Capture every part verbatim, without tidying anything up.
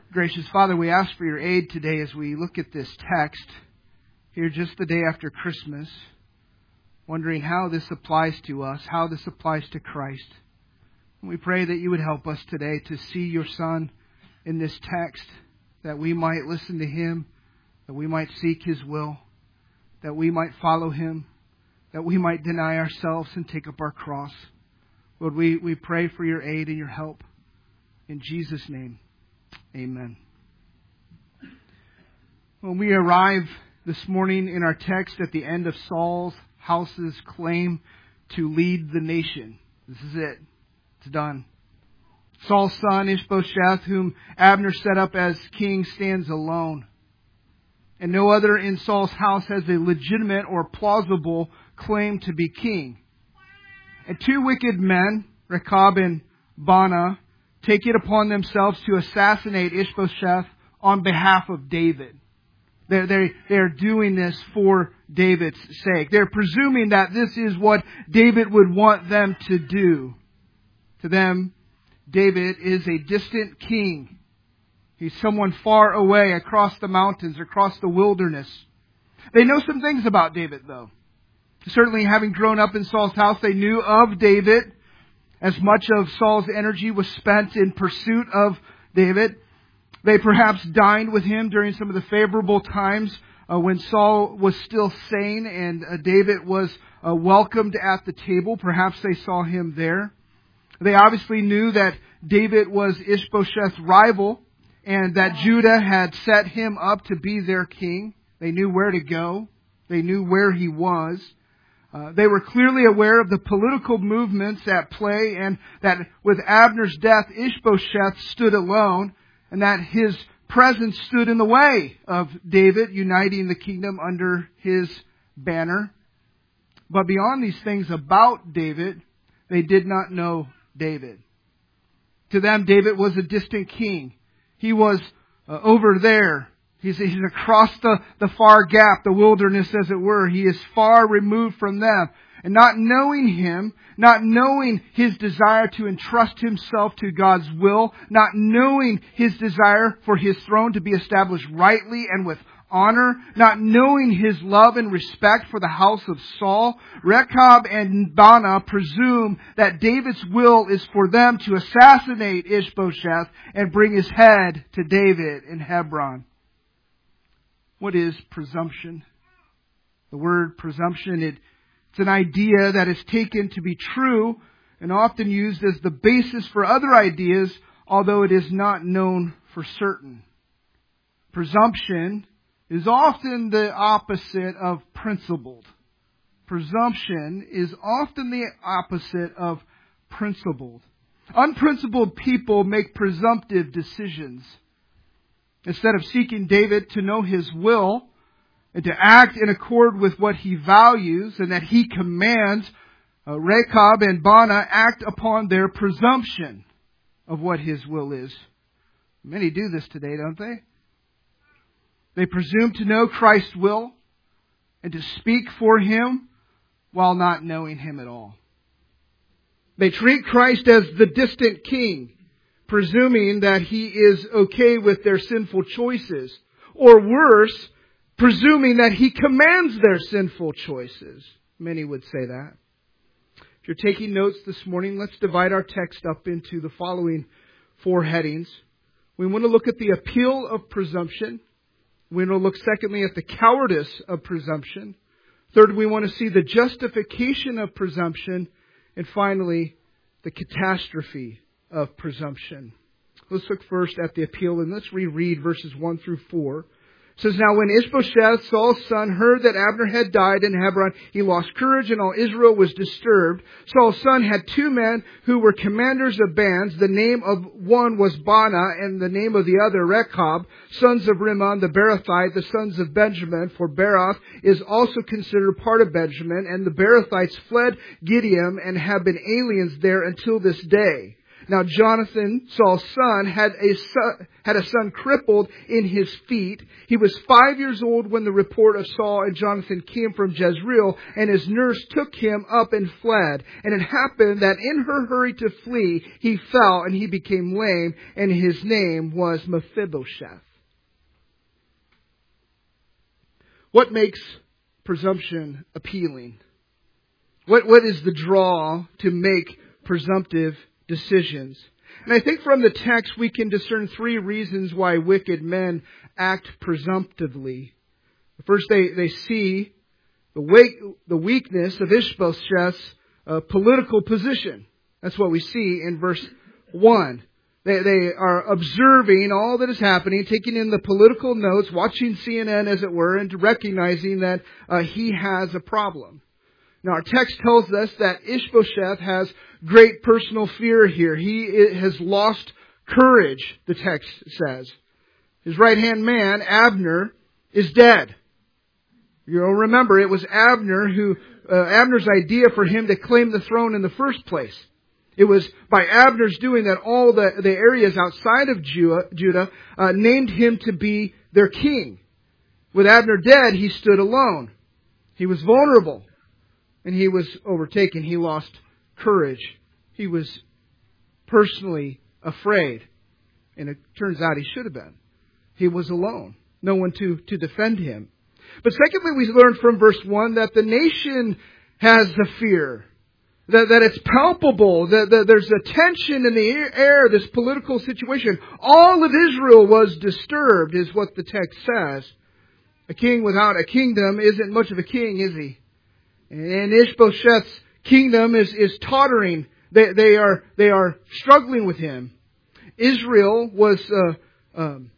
Gracious Father, we ask for your aid today as we look at this text here just the day after Christmas, wondering how this applies to us, how this applies to Christ. And we pray that you would help us today to see your Son in this text, that we might listen to Him, that we might seek His will, that we might follow Him, that we might deny ourselves and take up our cross. Lord, we, we pray for your aid and your help. In Jesus' name. Amen. When we arrive this morning in our text at the end of Saul's house's claim to lead the nation, this is it. It's done. Saul's son, Ishbosheth, whom Abner set up as king, stands alone. And no other in Saul's house has a legitimate or plausible claim to be king. And two wicked men, Rechab and Baanah, take it upon themselves to assassinate Ishbosheth on behalf of David. They're, they're, they're doing this for David's sake. They're presuming that this is what David would want them to do. To them, David is a distant king. He's someone far away across the mountains, across the wilderness. They know some things about David, though. Certainly, having grown up in Saul's house, they knew of David. As much of Saul's energy was spent in pursuit of David. They perhaps dined with him during some of the favorable times uh, when Saul was still sane and uh, David was uh, welcomed at the table. Perhaps they saw him there. They obviously knew that David was Ishbosheth's rival and that Judah had set him up to be their king. They knew where to go. They knew where he was. Uh, they were clearly aware of the political movements at play and that with Abner's death, Ishbosheth stood alone and that his presence stood in the way of David uniting the kingdom under his banner. But beyond these things about David, they did not know David. To them, David was a distant king. He was uh, over there. He's, he's across the, the far gap, the wilderness as it were. He is far removed from them. And not knowing Him, not knowing His desire to entrust Himself to God's will, not knowing His desire for His throne to be established rightly and with honor, not knowing His love and respect for the house of Saul, Rechab and Baanah presume that David's will is for them to assassinate Ishbosheth and bring his head to David in Hebron. What is presumption? The word presumption, it, it's an idea that is taken to be true and often used as the basis for other ideas, although it is not known for certain. Presumption is often the opposite of principled. Presumption is often the opposite of principled. Unprincipled people make presumptive decisions. Instead of seeking David to know his will and to act in accord with what he values and that he commands, uh, Rechab and Baanah act upon their presumption of what his will is. Many do this today, don't they? They presume to know Christ's will and to speak for Him while not knowing Him at all. They treat Christ as the distant king, presuming that He is okay with their sinful choices. Or worse, presuming that He commands their sinful choices. Many would say that. If you're taking notes this morning, let's divide our text up into the following four headings. We want to look at the appeal of presumption. We want to look secondly at the cowardice of presumption. Third, we want to see the justification of presumption. And finally, the catastrophe of presumption. Let's look first at the appeal and let's reread verses one through four. It says, "Now when Ishbosheth, Saul's son, heard that Abner had died in Hebron, he lost courage and all Israel was disturbed. Saul's son had two men who were commanders of bands. The name of one was Baanah and the name of the other Rechab, sons of Rimmon the Beerothite, the sons of Benjamin. For Beeroth is also considered part of Benjamin, and the Beerothites fled Gideon and have been aliens there until this day. Now Jonathan, Saul's son, had a son, had a son crippled in his feet. He was five years old when the report of Saul and Jonathan came from Jezreel, and his nurse took him up and fled. And it happened that in her hurry to flee, he fell and he became lame, and his name was Mephibosheth. What makes presumption appealing? What, what is the draw to make presumptive decisions? And I think from the text we can discern three reasons why wicked men act presumptively. First, they, they see the, weak, the weakness of Ishbosheth's uh, political position. That's what we see in verse one. They, they are observing all that is happening, taking in the political notes, watching C N N as it were, and recognizing that uh, he has a problem. Now our text tells us that Ishbosheth has great personal fear here. He has lost courage, the text says. His right-hand man, Abner, is dead. You'll remember it was Abner who, uh, Abner's idea for him to claim the throne in the first place. It was by Abner's doing that all the, the areas outside of Judah, Judah uh, named him to be their king. With Abner dead, he stood alone. He was vulnerable. And he was overtaken. He lost courage. He was personally afraid. And it turns out he should have been. He was alone. No one to, to defend him. But secondly, we learn from verse one that the nation has the fear. That, that it's palpable. That, that there's a tension in the air, this political situation. All of Israel was disturbed, is what the text says. A king without a kingdom isn't much of a king, is he? And Ishbosheth's kingdom is, is tottering. They, they are, they are struggling with him. Israel was uh, um,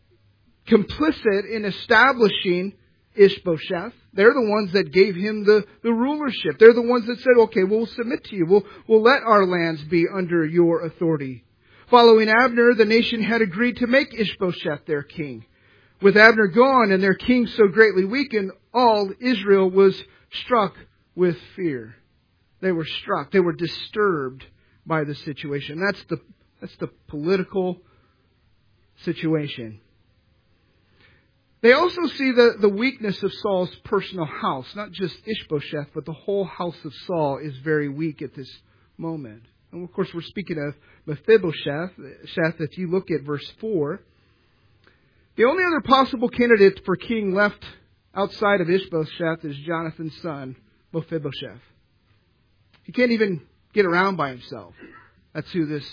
complicit in establishing Ishbosheth. They're the ones that gave him the, the rulership. They're the ones that said, okay, we'll submit to you. We'll, we'll let our lands be under your authority. Following Abner, the nation had agreed to make Ishbosheth their king. With Abner gone and their king so greatly weakened, all Israel was struck with fear. They were struck. They were disturbed by the situation. That's the, that's the political situation. They also see the, the weakness of Saul's personal house. Not just Ishbosheth, but the whole house of Saul is very weak at this moment. And of course we're speaking of Mephibosheth. If you look at verse four, the only other possible candidate for king left outside of Ishbosheth is Jonathan's son, Mephibosheth. He can't even get around by himself. That's who this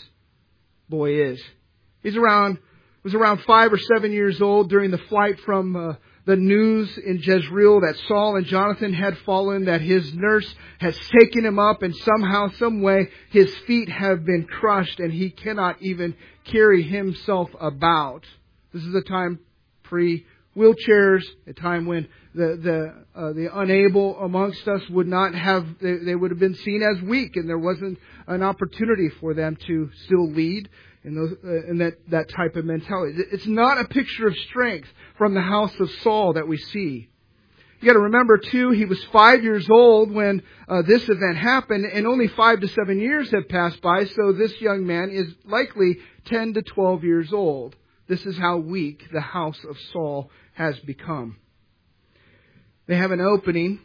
boy is. He's around, was around five or seven years old during the flight from uh, the news in Jezreel that Saul and Jonathan had fallen, that his nurse has taken him up, and somehow, some way, his feet have been crushed and he cannot even carry himself about. This is a time pre wheelchairs, a time when the the uh, the unable amongst us would not have, they, they would have been seen as weak, and there wasn't an opportunity for them to still lead in those uh, in that that type of mentality. It's not a picture of strength from the house of Saul that we see. You got to remember too, he was five years old when uh, this event happened, and only five to seven years have passed by. So this young man is likely ten to twelve years old. This is how weak the house of Saul has become. They have an opening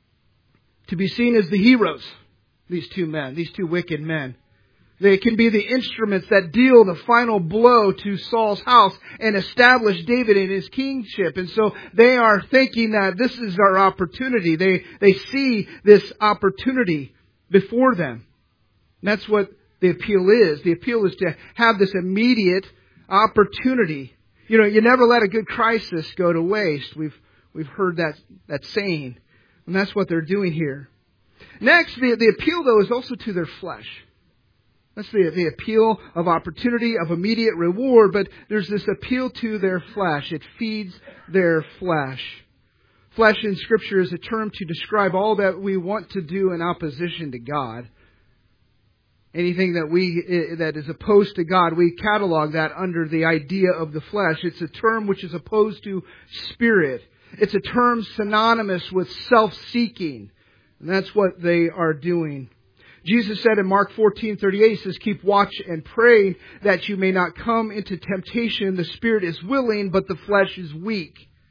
to be seen as the heroes, these two men, these two wicked men. They can be the instruments that deal the final blow to Saul's house and establish David in his kingship. And so they are thinking that this is our opportunity. They, they see this opportunity before them. And that's what the appeal is. The appeal is to have this immediate opportunity. You know, you never let a good crisis go to waste. We've we've heard that that saying, and that's what they're doing here. Next, the, the appeal though is also to their flesh. That's the the appeal of opportunity, of immediate reward, but there's this appeal to their flesh. It feeds their flesh. Flesh in Scripture is a term to describe all that we want to do in opposition to God. Anything that we that is opposed to God, we catalog that under the idea of the flesh. It's a term which is opposed to spirit. It's a term synonymous with self-seeking. And that's what they are doing. Jesus said in Mark fourteen thirty-eight, He says, keep watch and pray that you may not come into temptation. The spirit is willing, but the flesh is weak.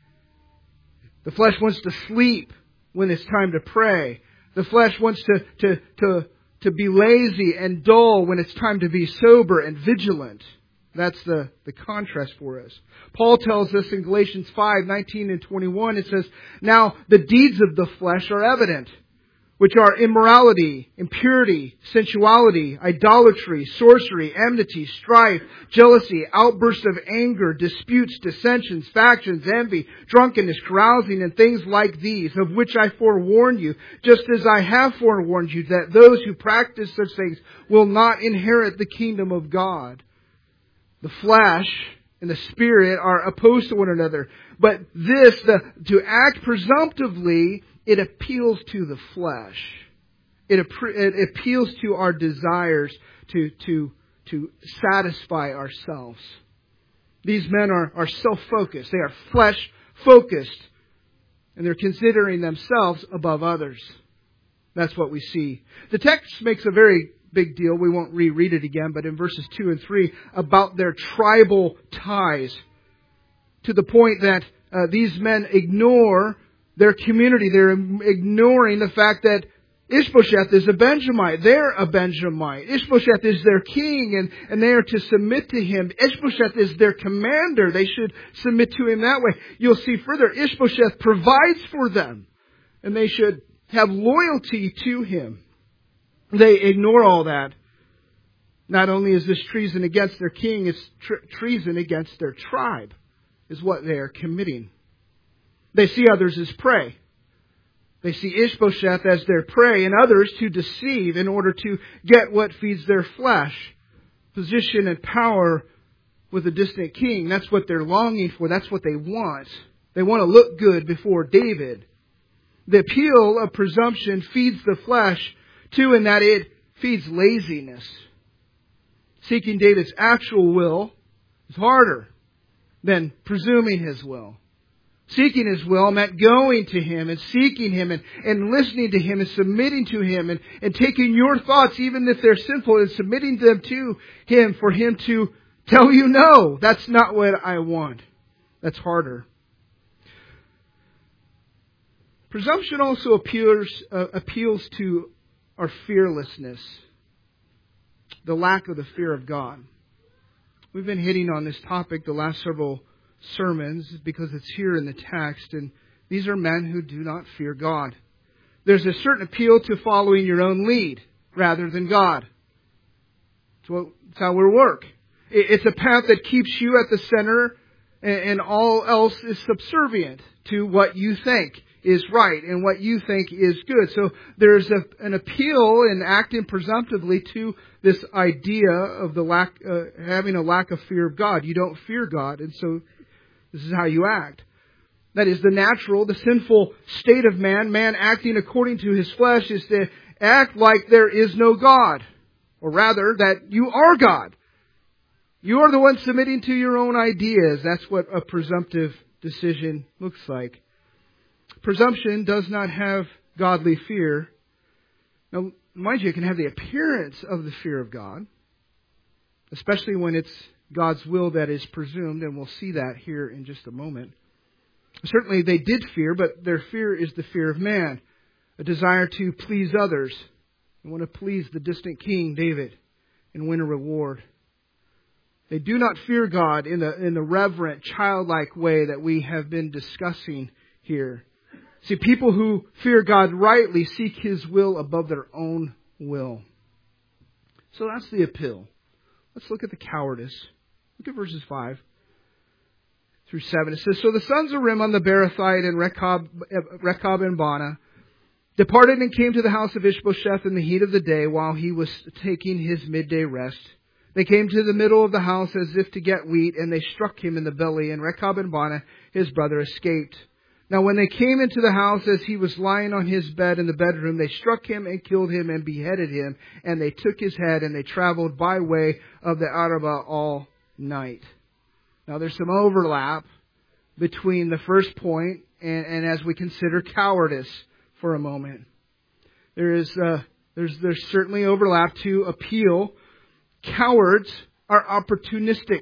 The flesh wants to sleep when it's time to pray. The flesh wants to, to, to, to be lazy and dull when it's time to be sober and vigilant. That's the, the contrast for us. Paul tells us in Galatians five nineteen and twenty-one, it says, now the deeds of the flesh are evident, which are immorality, impurity, sensuality, idolatry, sorcery, enmity, strife, jealousy, outbursts of anger, disputes, dissensions, factions, envy, drunkenness, carousing, and things like these, of which I forewarn you, just as I have forewarned you, that those who practice such things will not inherit the kingdom of God. The flesh and the spirit are opposed to one another. But this, the, to act presumptively, it appeals to the flesh. It, it appeals to our desires to, to, to satisfy ourselves. These men are, are self-focused. They are flesh-focused. And they're considering themselves above others. That's what we see. The text makes a very big deal. We won't reread it again, but in verses two and three, about their tribal ties. To the point that uh, these men ignore their community. They're ignoring the fact that Ishbosheth is a Benjamite. They're a Benjamite. Ishbosheth is their king, and, and they are to submit to him. Ishbosheth is their commander. They should submit to him that way. You'll see further, Ishbosheth provides for them, and they should have loyalty to him. They ignore all that. Not only is this treason against their king, it's tre- treason against their tribe, is what they are committing. They see others as prey. They see Ishbosheth as their prey and others to deceive in order to get what feeds their flesh. Position and power with a distant king. That's what they're longing for. That's what they want. They want to look good before David. The appeal of presumption feeds the flesh too, in that it feeds laziness. Seeking David's actual will is harder than presuming his will. Seeking His will meant going to Him and seeking Him and, and listening to Him and submitting to Him and, and taking your thoughts, even if they're sinful, and submitting them to Him for Him to tell you, no, that's not what I want. That's harder. Presumption also appeals, uh, appeals to our fearlessness, the lack of the fear of God. We've been hitting on this topic the last several sermons because it's here in the text, and these are men who do not fear God. There's a certain appeal to following your own lead rather than God. It's how we work. It's a path that keeps you at the center, and all else is subservient to what you think is right and what you think is good. So there's a, an appeal in acting presumptively to this idea of the lack, uh, having a lack of fear of God. You don't fear God, and so this is how you act. That is the natural, the sinful state of man. Man acting according to his flesh is to act like there is no God. Or rather, that you are God. You are the one submitting to your own ideas. That's what a presumptive decision looks like. Presumption does not have godly fear. Now, mind you, it can have the appearance of the fear of God, especially when it's God's will that is presumed, and we'll see that here in just a moment. Certainly they did fear, but their fear is the fear of man, a desire to please others. They want to please the distant king, David, and win a reward. They do not fear God in the, in the reverent, childlike way that we have been discussing here. See, people who fear God rightly seek His will above their own will. So that's the appeal. Let's look at the cowardice. Look at verses five through seven. It says, so the sons of Rimmon the Beerothite and Rechab, Rechab and Baanah departed and came to the house of Ishbosheth in the heat of the day while he was taking his midday rest. They came to the middle of the house as if to get wheat, and they struck him in the belly, and Rechab and Baanah, his brother, escaped. Now when they came into the house as he was lying on his bed in the bedroom, they struck him and killed him and beheaded him, and they took his head, and they traveled by way of the Arabah all night. Now there's some overlap between the first point and, and as we consider cowardice for a moment. There is uh, There's, there's certainly overlap to appeal. Cowards are opportunistic.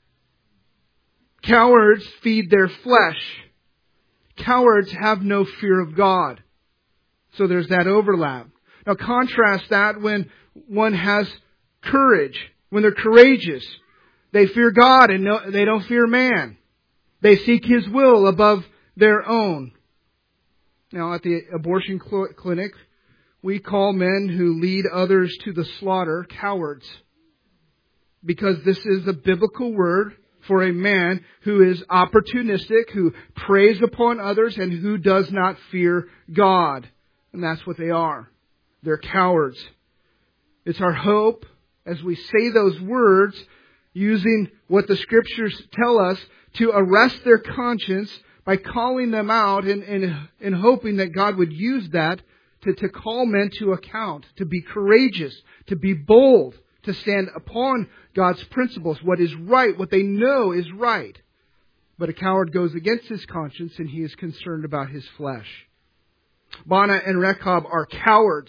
Cowards feed their flesh. Cowards have no fear of God. So there's that overlap. Now contrast that when one has courage, when they're courageous. They fear God and no, they don't fear man. They seek His will above their own. Now at the abortion cl- clinic, we call men who lead others to the slaughter cowards. Because this is a biblical word for a man who is opportunistic, who preys upon others, and who does not fear God. And that's what they are. They're cowards. It's our hope, as we say those words, using what the Scriptures tell us, to arrest their conscience by calling them out and, and, and hoping that God would use that to, to call men to account, to be courageous, to be bold, to stand upon God's principles, what is right, what they know is right. But a coward goes against his conscience and he is concerned about his flesh. Baana and Rechab are cowards,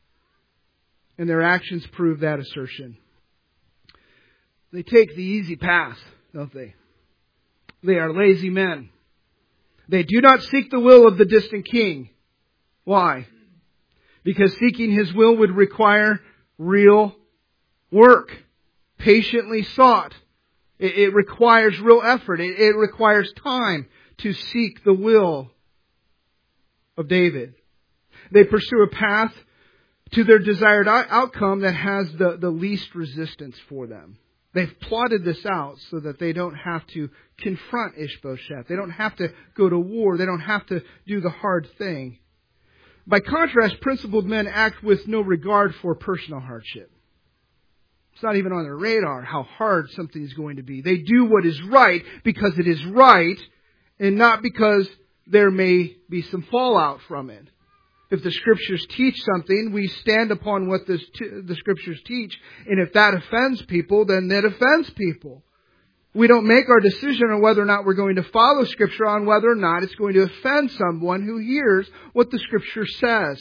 and their actions prove that assertion. They take the easy path, don't they? They are lazy men. They do not seek the will of the distant king. Why? Because seeking His will would require real work, patiently sought. It, it requires real effort. It, it requires time to seek the will of David. They pursue a path to their desired outcome that has the, the least resistance for them. They've plotted this out so that they don't have to confront Ishbosheth. They don't have to go to war. They don't have to do the hard thing. By contrast, principled men act with no regard for personal hardship. It's not even on their radar how hard something is going to be. They do what is right because it is right and not because there may be some fallout from it. If the Scriptures teach something, we stand upon what the, the Scriptures teach. And if that offends people, then that offends people. We don't make our decision on whether or not we're going to follow Scripture on whether or not it's going to offend someone who hears what the Scripture says.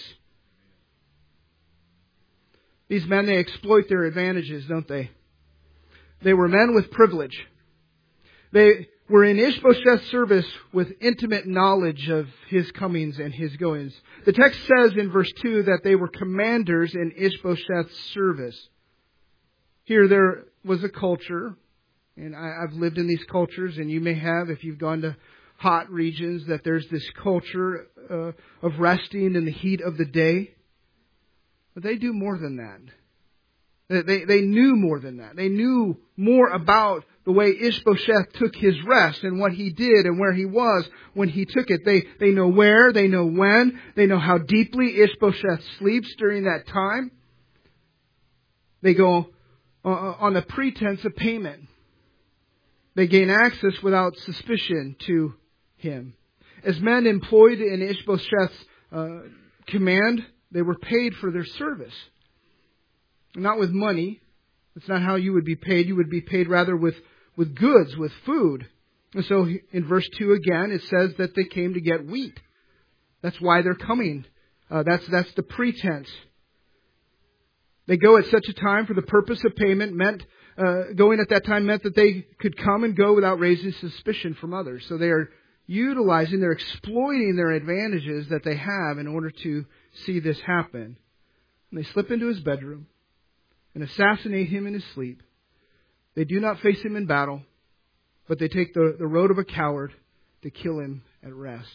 These men, they exploit their advantages, don't they? They were men with privilege. They were in Ishbosheth's service with intimate knowledge of his comings and his goings. The text says in verse two that they were commanders in Ishbosheth's service. Here there was a culture, and I, I've lived in these cultures, and you may have if you've gone to hot regions, that there's this culture uh, of resting in the heat of the day. But they do more than that. They, they knew more than that. They knew more about the way Ishbosheth took his rest and what he did and where he was when he took it. They, they know where, they know when, they know how deeply Ishbosheth sleeps during that time. They go uh, on the pretense of payment. They gain access without suspicion to him. As men employed in Ishbosheth's uh, command, they were paid for their service. Not with money. That's not how you would be paid. You would be paid rather with, with goods, with food. And so in verse two again, it says that they came to get wheat. That's why they're coming. Uh, that's, that's the pretense. They go at such a time for the purpose of payment meant, uh, going at that time meant that they could come and go without raising suspicion from others. So they are utilizing, they're exploiting their advantages that they have in order to see this happen. And they slip into his bedroom and assassinate him in his sleep. They do not face him in battle, but they take the, the road of a coward to kill him at rest.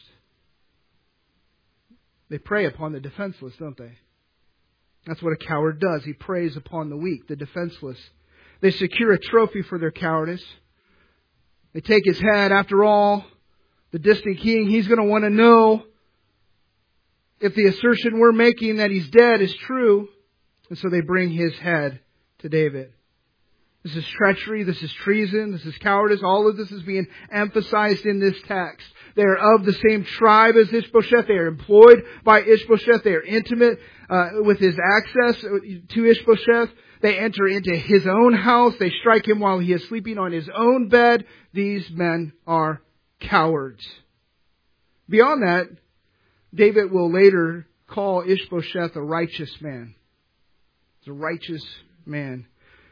They prey upon the defenseless, don't they? That's what a coward does. He preys upon the weak, the defenseless. They secure a trophy for their cowardice. They take his head. After all, the distant king, he's going to want to know if the assertion we're making that he's dead is true. And so they bring his head to David. This is treachery. This is treason. This is cowardice. All of this is being emphasized in this text. They are of the same tribe as Ishbosheth. They are employed by Ishbosheth. They are intimate uh, with his access to Ishbosheth. They enter into his own house. They strike him while he is sleeping on his own bed. These men are cowards. Beyond that, David will later call Ishbosheth a righteous man. He's a righteous man.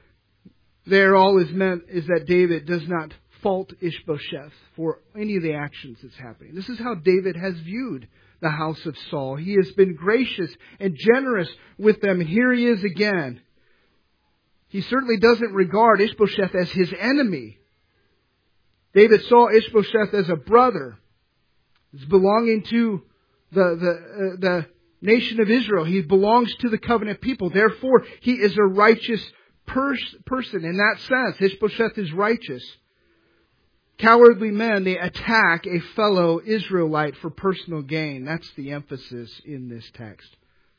There all is meant is that David does not fault Ishbosheth for any of the actions that's happening. This is how David has viewed the house of Saul. He has been gracious and generous with them, and here he is again. He certainly doesn't regard Ishbosheth as his enemy. David saw Ishbosheth as a brother. He's belonging to the, the, uh, the nation of Israel. He belongs to the covenant people. Therefore, he is a righteous pers- person. In that sense, Ishbosheth is righteous. Cowardly men, they attack a fellow Israelite for personal gain. That's the emphasis in this text.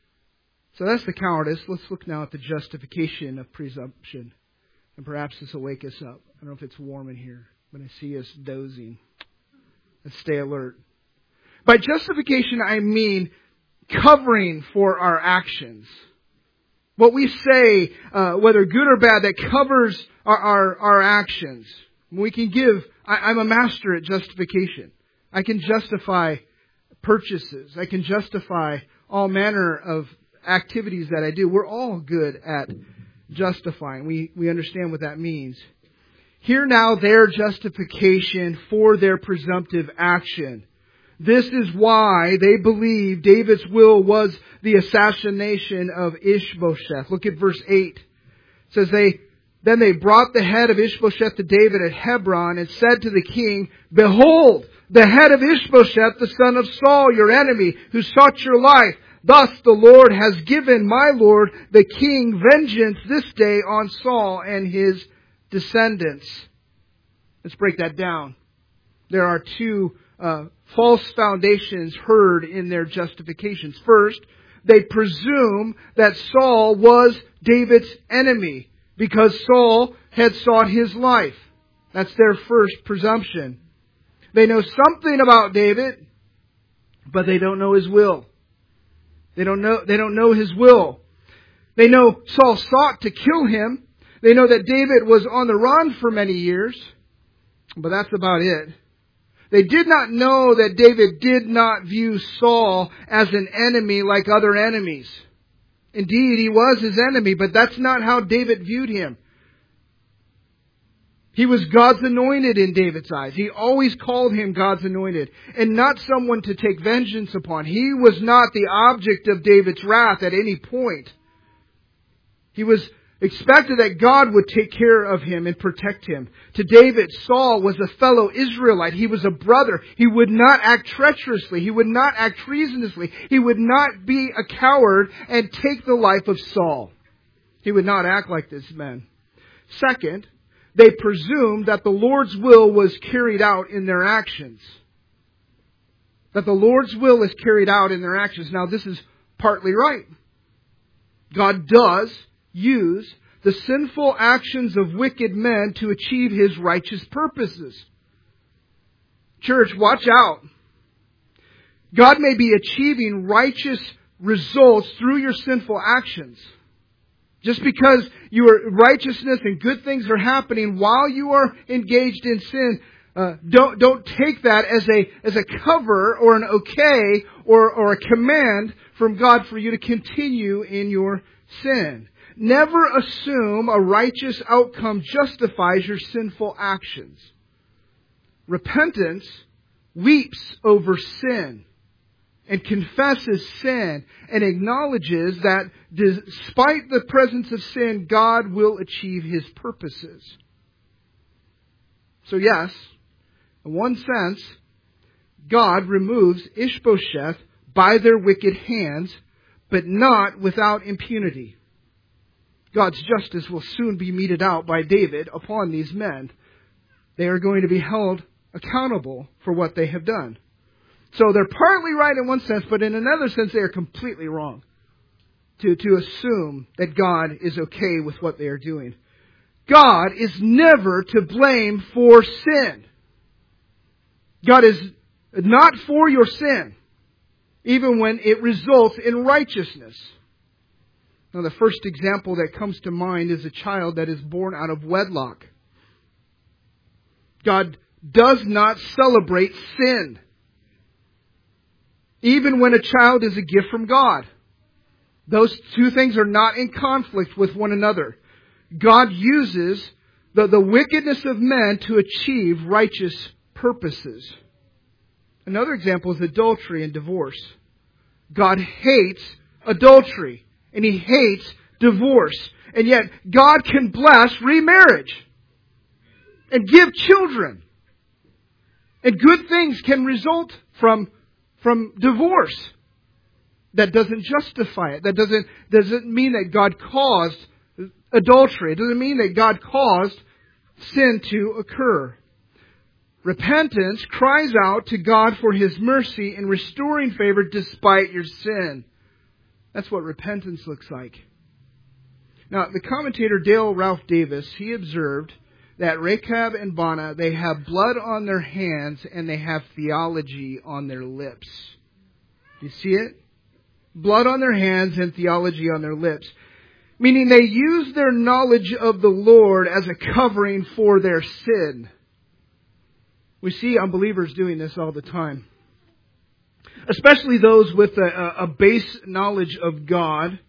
So that's the cowardice. Let's look now at the justification of presumption. And perhaps this will wake us up. I don't know if it's warm in here, but I see us dozing. Let's stay alert. By justification, I mean covering for our actions. What we say, uh, whether good or bad, that covers our, our, our actions. We can give, I, I'm a master at justification. I can justify purchases. I can justify all manner of activities that I do. We're all good at justifying. We, we understand what that means. Hear now their justification for their presumptive action. This is why they believe David's will was the assassination of Ishbosheth. Look at verse eight. It says, they, Then they brought the head of Ishbosheth to David at Hebron and said to the king, Behold, the head of Ishbosheth, the son of Saul, your enemy, who sought your life. Thus the Lord has given my Lord the king vengeance this day on Saul and his descendants. Let's break that down. There are two uh, false foundations heard in their justifications. First, they presume that Saul was David's enemy because Saul had sought his life. That's their first presumption. They know something about David, but they don't know his will. They don't know, they don't know his will. They know Saul sought to kill him. They know that David was on the run for many years, but that's about it. They did not know that David did not view Saul as an enemy like other enemies. Indeed, he was his enemy, but that's not how David viewed him. He was God's anointed in David's eyes. He always called him God's anointed and not someone to take vengeance upon. He was not the object of David's wrath at any point. He was expected that God would take care of him and protect him. To David, Saul was a fellow Israelite. He was a brother. He would not act treacherously. He would not act treasonously. He would not be a coward and take the life of Saul. He would not act like this man. Second, they presumed that the Lord's will was carried out in their actions. That the Lord's will is carried out in their actions. Now, this is partly right. God does use the sinful actions of wicked men to achieve His righteous purposes. Church, watch out. God may be achieving righteous results through your sinful actions. Just because your righteousness and good things are happening while you are engaged in sin, uh, don't don't take that as a as a cover or an okay or or a command from God for you to continue in your sin. Never assume a righteous outcome justifies your sinful actions. Repentance weeps over sin and confesses sin and acknowledges that despite the presence of sin, God will achieve His purposes. So yes, in one sense, God removes Ishbosheth by their wicked hands, but not without impunity. God's justice will soon be meted out by David upon these men. They are going to be held accountable for what they have done. So they're partly right in one sense, but in another sense they are completely wrong to, to assume that God is okay with what they are doing. God is never to blame for sin. God is not for your sin, even when it results in righteousness. Now, the first example that comes to mind is a child that is born out of wedlock. God does not celebrate sin, even when a child is a gift from God. Those two things are not in conflict with one another. God uses the, the wickedness of men to achieve righteous purposes. Another example is adultery and divorce. God hates adultery and He hates divorce. And yet God can bless remarriage and give children. And good things can result from, from divorce. That doesn't justify it. That doesn't, doesn't mean that God caused adultery. It doesn't mean that God caused sin to occur. Repentance cries out to God for His mercy in restoring favor despite your sin. That's what repentance looks like. Now, the commentator Dale Ralph Davis, he observed that Rechab and Baanah, they have blood on their hands and they have theology on their lips. Do you see it? Blood on their hands and theology on their lips. Meaning they use their knowledge of the Lord as a covering for their sin. We see unbelievers doing this all the time. Especially those with a, a base knowledge of God.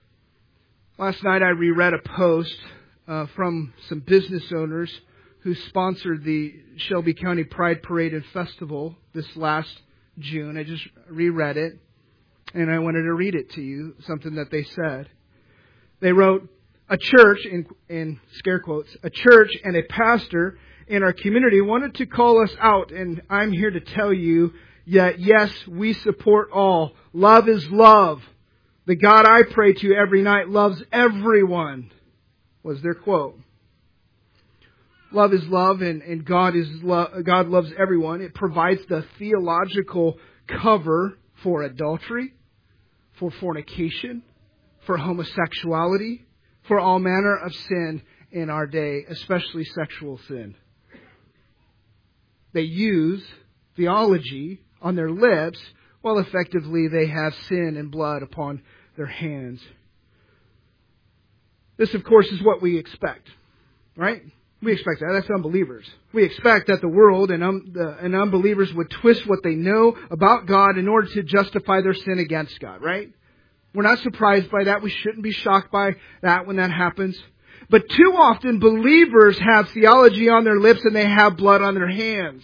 Last night I reread a post uh, from some business owners who sponsored the Shelby County Pride Parade and Festival this last June. I just reread it. And I wanted to read it to you, something that they said. They wrote, a church, in, in scare quotes, a church and a pastor in our community wanted to call us out. And I'm here to tell you that, yes, we support all. Love is love. The God I pray to every night loves everyone, was their quote. Love is love, and, and God is lo- God loves everyone. It provides the theological cover for adultery, for fornication, for homosexuality, for all manner of sin in our day, especially sexual sin. They use theology on their lips, while effectively they have sin and blood upon their hands. This, of course, is what we expect, right? We expect that. That's unbelievers. We expect that the world and, um, the, and unbelievers would twist what they know about God in order to justify their sin against God, right? We're not surprised by that. We shouldn't be shocked by that when that happens. But too often believers have theology on their lips and they have blood on their hands.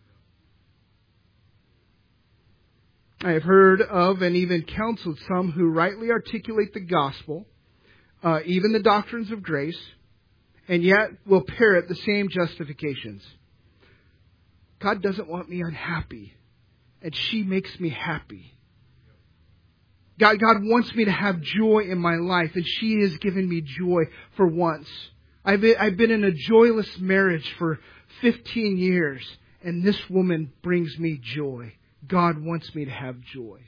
I have heard of and even counseled some who rightly articulate the gospel, uh, even the doctrines of grace, and yet will parrot the same justifications. God doesn't want me unhappy, and she makes me happy. God, God wants me to have joy in my life, and she has given me joy for once. I've been, I've been in a joyless marriage for fifteen years, and this woman brings me joy. God wants me to have joy.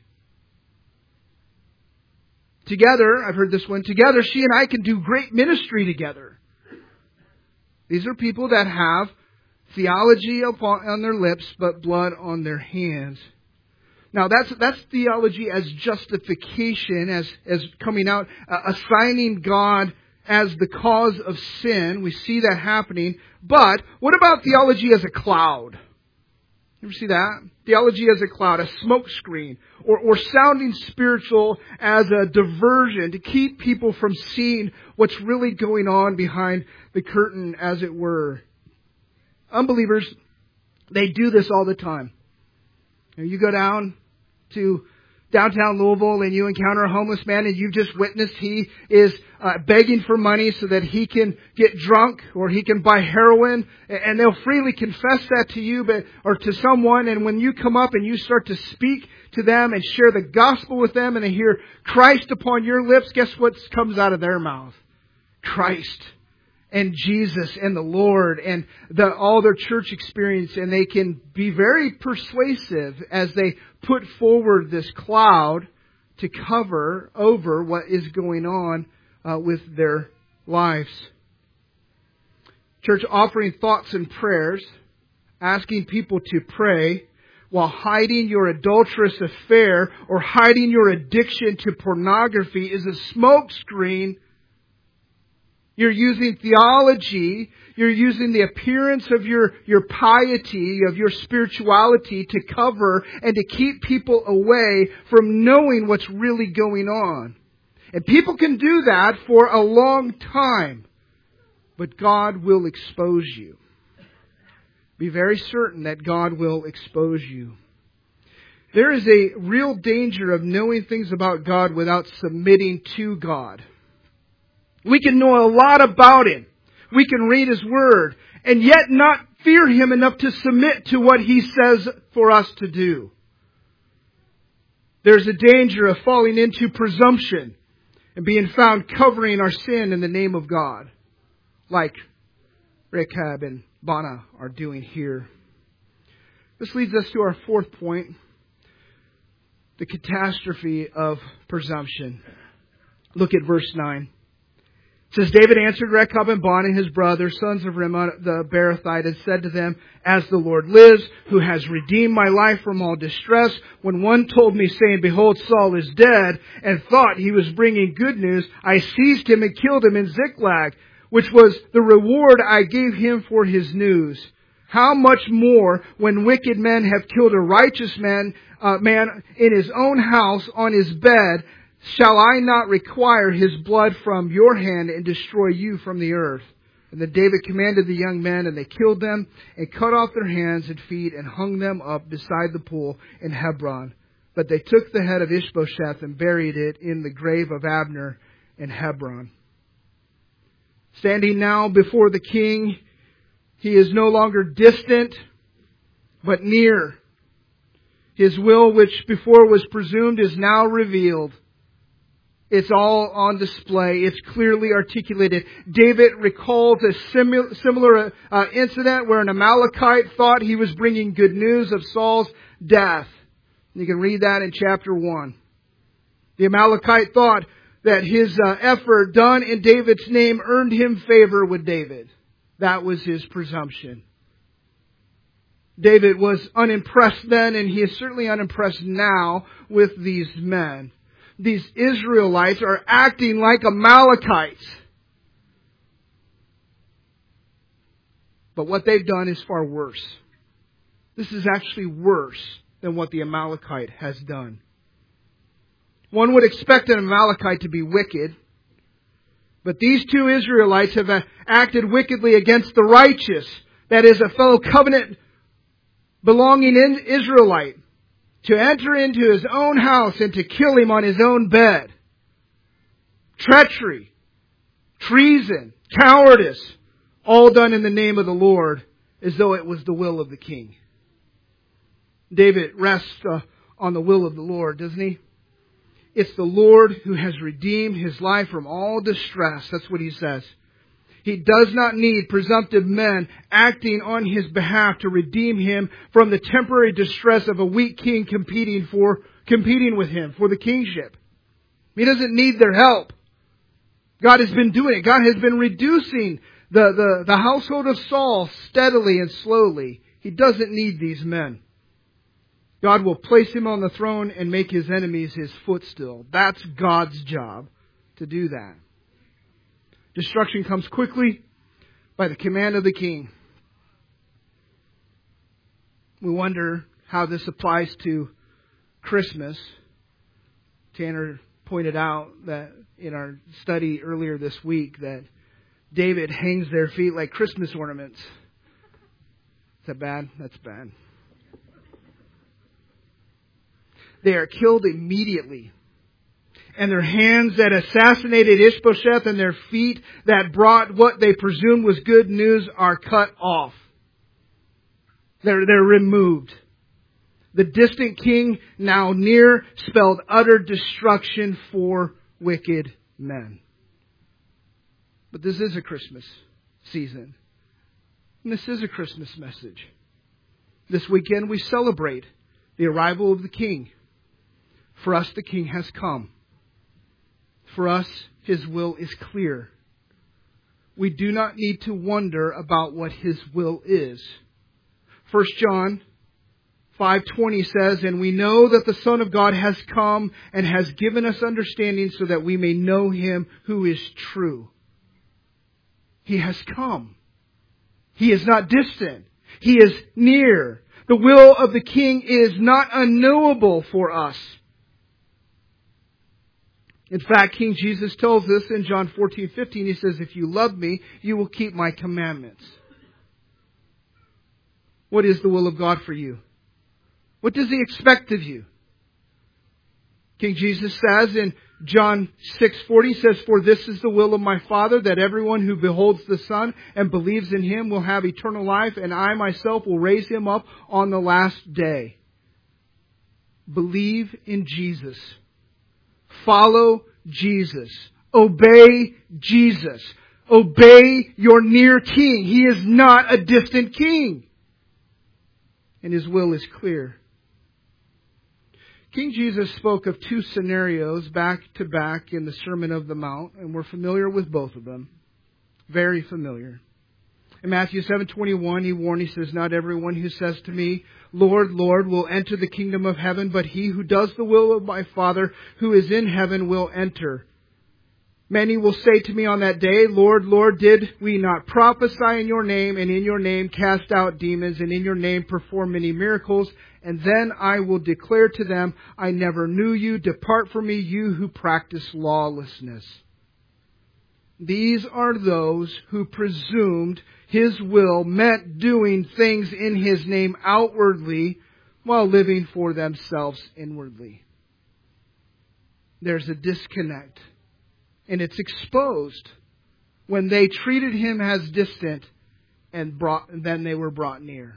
Together, I've heard this one, together she and I can do great ministry together. These are people that have theology upon, on their lips, but blood on their hands. Now that's that's theology as justification, as, as coming out, uh, assigning God as the cause of sin. We see that happening. But what about theology as a cloud? You ever see that? Theology as a cloud, a smoke screen, or, or sounding spiritual as a diversion to keep people from seeing what's really going on behind the curtain, as it were. Unbelievers, they do this all the time. You go down to downtown Louisville and you encounter a homeless man and you've just witnessed he is uh, begging for money so that he can get drunk or he can buy heroin, and they'll freely confess that to you but or to someone, and when you come up and you start to speak to them and share the gospel with them and they hear Christ upon your lips, guess what comes out of their mouth? Christ and Jesus and the Lord and the, all their church experience, and they can be very persuasive as they put forward this cloud to cover over what is going on uh, with their lives. Church, offering thoughts and prayers, asking people to pray while hiding your adulterous affair or hiding your addiction to pornography is a smokescreen. You're using theology, you're using the appearance of your, your piety, of your spirituality to cover and to keep people away from knowing what's really going on. And people can do that for a long time. But God will expose you. Be very certain that God will expose you. There is a real danger of knowing things about God without submitting to God. We can know a lot about Him. We can read His Word and yet not fear Him enough to submit to what He says for us to do. There's a danger of falling into presumption and being found covering our sin in the name of God, like Rechab and Baanah are doing here. This leads us to our fourth point, the catastrophe of presumption. Look at verse nine. It says, David answered Rechab and Baanah, his brothers, sons of Rimmon the Beerothite, and said to them, As the Lord lives, who has redeemed my life from all distress, when one told me, saying, Behold, Saul is dead, and thought he was bringing good news, I seized him and killed him in Ziklag, which was the reward I gave him for his news. How much more when wicked men have killed a righteous man, uh, man in his own house on his bed, shall I not require his blood from your hand and destroy you from the earth? And then David commanded the young men, and they killed them, and cut off their hands and feet, and hung them up beside the pool in Hebron. But they took the head of Ishbosheth and buried it in the grave of Abner in Hebron. Standing now before the king, he is no longer distant, but near. His will, which before was presumed, is now revealed. It's all on display. It's clearly articulated. David recalls a similar, similar uh, incident where an Amalekite thought he was bringing good news of Saul's death. You can read that in chapter one. The Amalekite thought that his uh, effort done in David's name earned him favor with David. That was his presumption. David was unimpressed then, and he is certainly unimpressed now with these men. These Israelites are acting like Amalekites. But what they've done is far worse. This is actually worse than what the Amalekite has done. One would expect an Amalekite to be wicked, but these two Israelites have acted wickedly against the righteous, that is, a fellow covenant belonging in Israelite, to enter into his own house and to kill him on his own bed. Treachery, treason, cowardice, all done in the name of the Lord, as though it was the will of the king. David rests uh, on the will of the Lord, doesn't he? It's the Lord who has redeemed his life from all distress. That's what he says. He does not need presumptive men acting on his behalf to redeem him from the temporary distress of a weak king competing for competing with him for the kingship. He doesn't need their help. God has been doing it. God has been reducing the, the, the household of Saul steadily and slowly. He doesn't need these men. God will place him on the throne and make his enemies his footstool. That's God's job to do that. Destruction comes quickly by the command of the king. We wonder how this applies to Christmas. Tanner pointed out that in our study earlier this week that David hangs their feet like Christmas ornaments. Is that bad? That's bad. They are killed immediately. And their hands that assassinated Ishbosheth and their feet that brought what they presumed was good news are cut off. They're, they're removed. The distant king, now near, spelled utter destruction for wicked men. But this is a Christmas season. And this is a Christmas message. This weekend we celebrate the arrival of the King. For us, the King has come. For us, His will is clear. We do not need to wonder about what His will is. First John five twenty says, And we know that the Son of God has come and has given us understanding so that we may know Him who is true. He has come. He is not distant. He is near. The will of the King is not unknowable for us. In fact, King Jesus tells us in John fourteen fifteen, He says, if you love me, you will keep my commandments. What is the will of God for you? What does He expect of you? King Jesus says in John six forty, says, for this is the will of my Father, that everyone who beholds the Son and believes in Him will have eternal life, and I myself will raise him up on the last day. Believe in Jesus. Follow Jesus. Obey Jesus. Obey your near King. He is not a distant King. And His will is clear. King Jesus spoke of two scenarios back to back in the Sermon of the Mount, and we're familiar with both of them. Very familiar. In Matthew seven twenty-one, He warned, He says, not everyone who says to me, Lord, Lord, will enter the kingdom of heaven, but he who does the will of my Father who is in heaven will enter. Many will say to me on that day, Lord, Lord, did we not prophesy in your name, and in your name cast out demons, and in your name perform many miracles? And then I will declare to them, I never knew you. Depart from me, you who practice lawlessness. These are those who presumed His will meant doing things in His name outwardly while living for themselves inwardly. There's a disconnect. And it's exposed when they treated Him as distant and brought, and then they were brought near.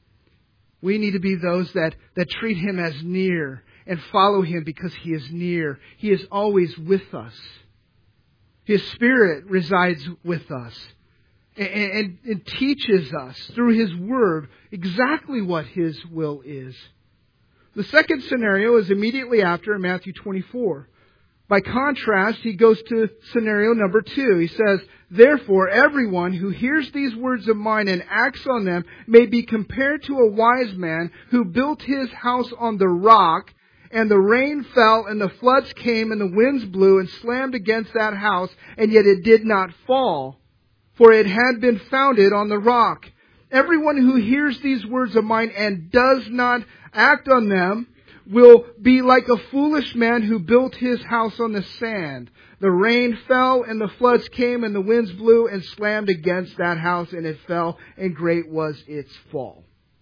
We need to be those that, that treat Him as near and follow Him because He is near. He is always with us. His Spirit resides with us and, and, and teaches us through His Word exactly what His will is. The second scenario is immediately after in Matthew twenty-four. By contrast, He goes to scenario number two. He says, therefore, everyone who hears these words of mine and acts on them may be compared to a wise man who built his house on the rock, and the rain fell, and the floods came, and the winds blew and slammed against that house, and yet it did not fall, for it had been founded on the rock. Everyone who hears these words of mine and does not act on them will be like a foolish man who built his house on the sand. The rain fell, and the floods came, and the winds blew and slammed against that house, and it fell, and great was its fall.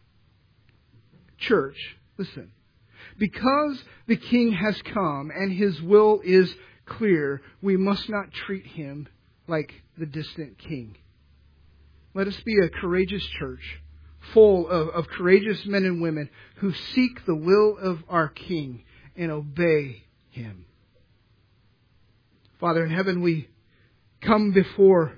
Church, listen. Because the King has come and His will is clear, we must not treat Him like the distant King. Let us be a courageous church, full of, of courageous men and women who seek the will of our King and obey Him. Father in heaven, we come before,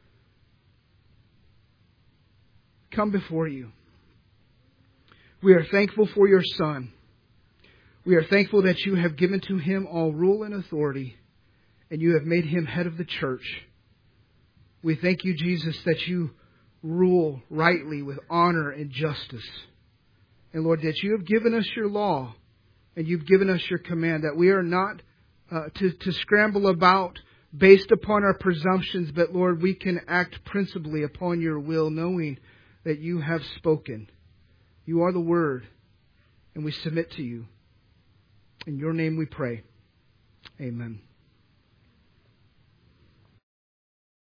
come before You. We are thankful for Your Son. We are thankful that You have given to Him all rule and authority, and You have made Him head of the church. We thank You, Jesus, that You rule rightly with honor and justice. And Lord, that You have given us Your law, and You've given us Your command, that we are not uh, to, to scramble about based upon our presumptions, but Lord, we can act principally upon Your will, knowing that You have spoken. You are the Word, and we submit to You. In Your name we pray. Amen.